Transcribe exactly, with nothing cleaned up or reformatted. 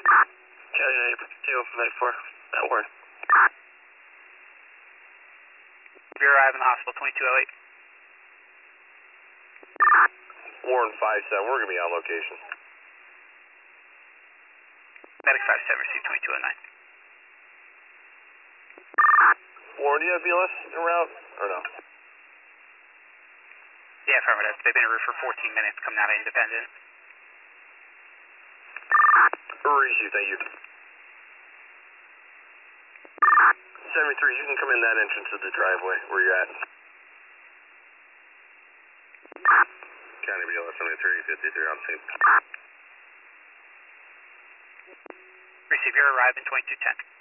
County ninety-two, ninety-four, that word. We're arriving at the hospital, twenty-two oh eight. Warren five seven, we're going to be on location. Medic five seven, receive twenty-two oh nine. Warren, do you have B L S en route, or no? Yeah, affirmative. They've been en route for fourteen minutes coming out of Independent. Receive, thank you. seventy-three, you can come in that entrance of the driveway where you're at. County B L S seventy-three, fifty-three on scene. Receive, you're arriving twenty-two ten.